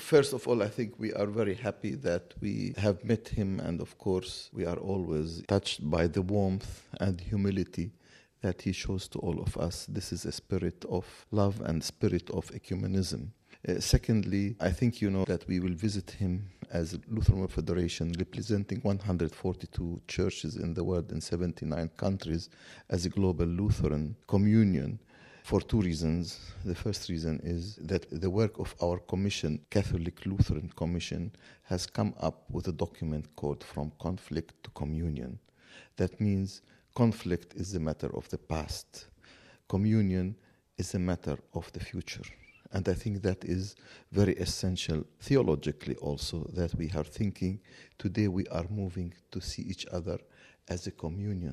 First of all, I think we are very happy that we have met him, and of course, we are always touched by the warmth and humility that he shows to all of us. This is a spirit of love and spirit of ecumenism. Secondly, I think you know that we will visit him as Lutheran World Federation, representing 142 churches in the world in 79 countries as a global Lutheran communion, for two reasons. The first reason is that the work of our commission, Catholic Lutheran Commission, has come up with a document called From Conflict to Communion. That means conflict is a matter of the past. Communion is a matter of the future. And I think that is very essential theologically also, that we are thinking today we are moving to see each other as a communion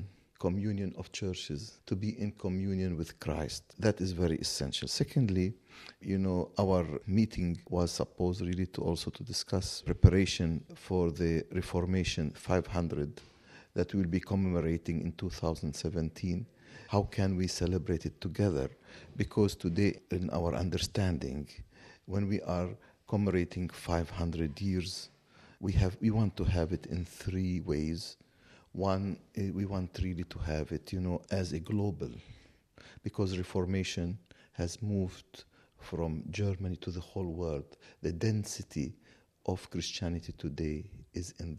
of churches, to be in communion with Christ. That is very essential. Secondly, you know, our meeting was supposed really to also to discuss preparation for the Reformation 500 that we'll be commemorating in 2017. How can we celebrate it together? Because today, in our understanding, when we are commemorating 500 years, we want to have it in three ways. One, we want really to have it, you know, as a global, because Reformation has moved from Germany to the whole world. The density of Christianity today is in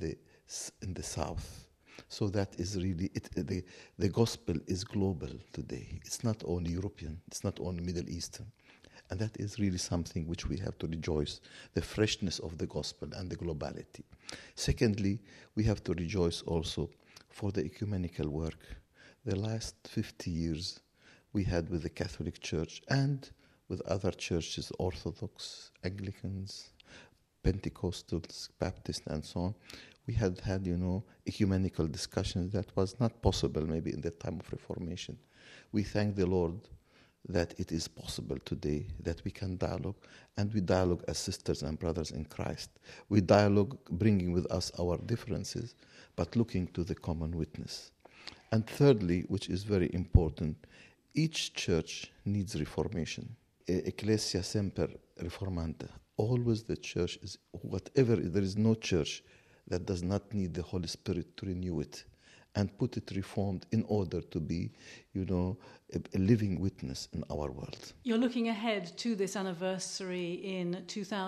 the South. So that is really, the gospel is global today. It's not only European, it's not only Middle Eastern. And that is really something which we have to rejoice, the freshness of the gospel and the globality. Secondly, we have to rejoice also for the ecumenical work. The last 50 years we had with the Catholic Church and with other churches, Orthodox, Anglicans, Pentecostals, Baptists, and so on. We had, you know, ecumenical discussions that was not possible maybe in the time of Reformation. We thank the Lord that it is possible today, that we can dialogue, and we dialogue as sisters and brothers in Christ. We dialogue bringing with us our differences, but looking to the common witness. And thirdly, which is very important, each church needs reformation. Ecclesia semper reformanda. Always the church is, whatever, there is no church that does not need the Holy Spirit to renew it and put it reformed in order to be, you know, a living witness in our world. You're looking ahead to this anniversary in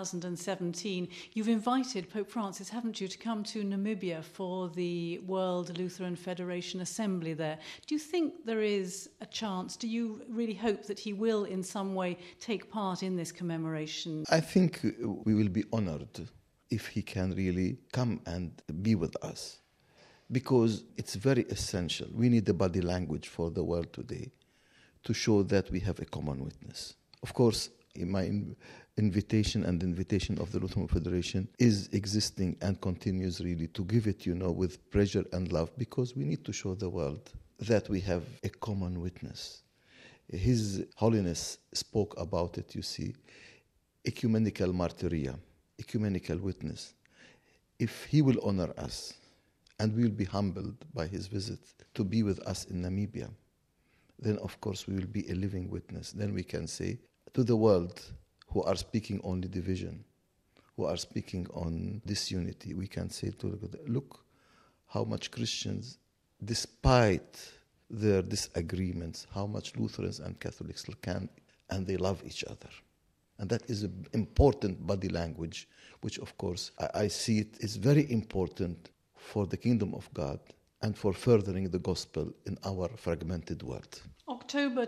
2017. You've invited Pope Francis, haven't you, to come to Namibia for the World Lutheran Federation Assembly there. Do you think there is a chance, do you really hope that he will in some way take part in this commemoration? I think we will be honored if he can really come and be with us, because it's very essential. We need the body language for the world today to show that we have a common witness. Of course, my invitation and the invitation of the Lutheran Federation is existing and continues really to give it, you know, with pleasure and love, because we need to show the world that we have a common witness. His Holiness spoke about it, you see, ecumenical martyria, ecumenical witness. If he will honor us, and we will be humbled by his visit to be with us in Namibia, then of course we will be a living witness. Then we can say to the world who are speaking only division, who are speaking on disunity, we can say to them, look how much Christians, despite their disagreements, how much Lutherans and Catholics can, and they love each other. And that is an important body language, which of course I see it is very important for the kingdom of God and for furthering the gospel in our fragmented world. October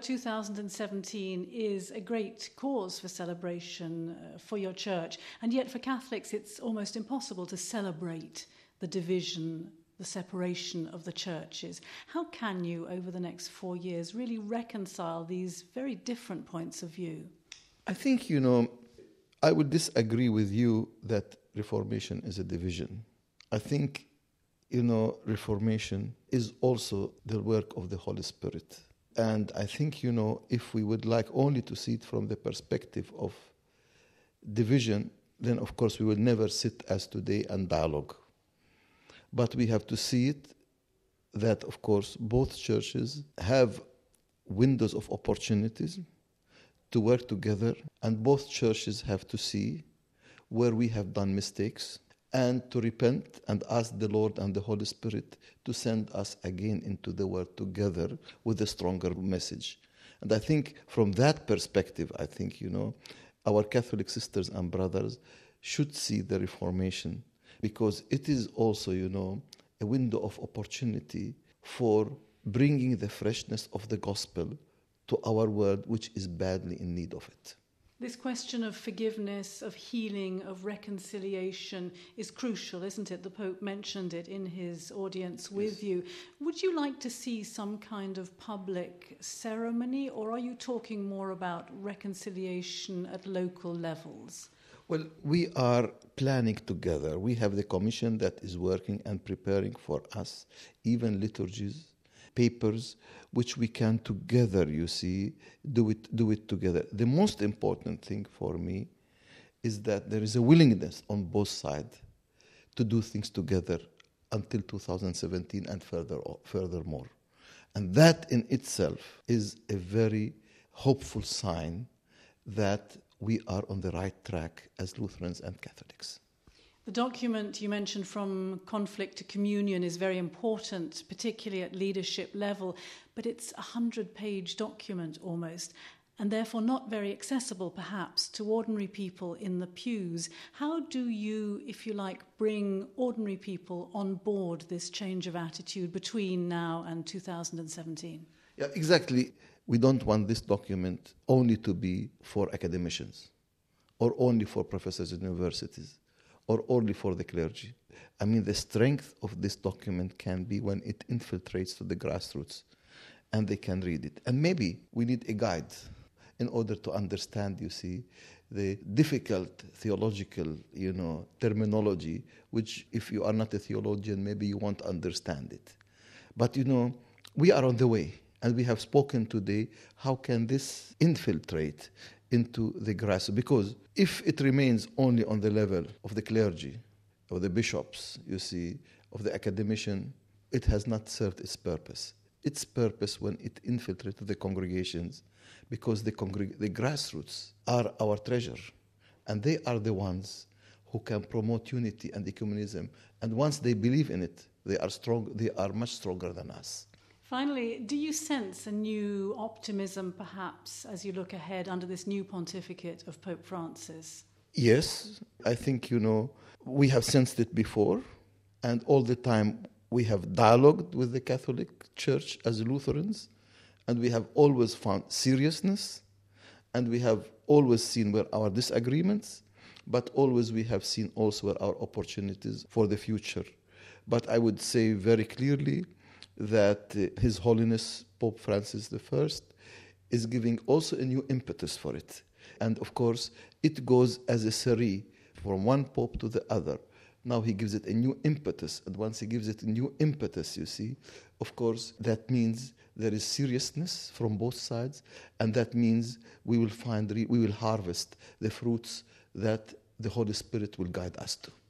2017 is a great cause for celebration for your church, and yet for Catholics it's almost impossible to celebrate the division, the separation of the churches. How can you, over the next 4 years, really reconcile these very different points of view? I think, you know, I would disagree with you that Reformation is a division. I think, you know, Reformation is also the work of the Holy Spirit. And I think, you know, if we would like only to see it from the perspective of division, then of course we will never sit as today and dialogue. But we have to see it that, of course, both churches have windows of opportunities to work together, and both churches have to see where we have done mistakes, and to repent and ask the Lord and the Holy Spirit to send us again into the world together with a stronger message. And I think from that perspective, I think, our Catholic sisters and brothers should see the Reformation, because it is also, a window of opportunity for bringing the freshness of the gospel to our world, which is badly in need of it. This question of forgiveness, of healing, of reconciliation is crucial, isn't it? The Pope mentioned it in his audience with you. Would you like to see some kind of public ceremony, or are you talking more about reconciliation at local levels? Well, we are planning together. We have the commission that is working and preparing for us, even liturgies, papers, which we can together, do it together. The most important thing for me is that there is a willingness on both sides to do things together until 2017 and furthermore. And that in itself is a very hopeful sign that we are on the right track as Lutherans and Catholics. The document you mentioned, From Conflict to Communion, is very important, particularly at leadership level, but it's a 100-page document almost, and therefore not very accessible perhaps to ordinary people in the pews. How do you, if you like, bring ordinary people on board this change of attitude between now and 2017? Yeah, exactly. We don't want this document only to be for academicians or only for professors in universities or only for the clergy. I mean, the strength of this document can be when it infiltrates to the grassroots and they can read it. And maybe we need a guide in order to understand, the difficult theological, terminology, which if you are not a theologian, maybe you won't understand it. But, we are on the way. And we have spoken today, how can this infiltrate into the grass? Because if it remains only on the level of the clergy, of the bishops, of the academician, it has not served its purpose. Its purpose when it infiltrates the congregations, because the grassroots are our treasure, and they are the ones who can promote unity and ecumenism. And once they believe in it, they are strong. They are much stronger than us. Finally, do you sense a new optimism, perhaps, as you look ahead under this new pontificate of Pope Francis? Yes, I think, we have sensed it before, and all the time we have dialogued with the Catholic Church as Lutherans, and we have always found seriousness, and we have always seen where our disagreements, but always we have seen also where our opportunities for the future. But I would say very clearly that His Holiness Pope Francis I is giving also a new impetus for it. And of course, it goes as a series from one pope to the other. Now he gives it a new impetus, and once he gives it a new impetus, of course, that means there is seriousness from both sides, and that means we will harvest the fruits that the Holy Spirit will guide us to.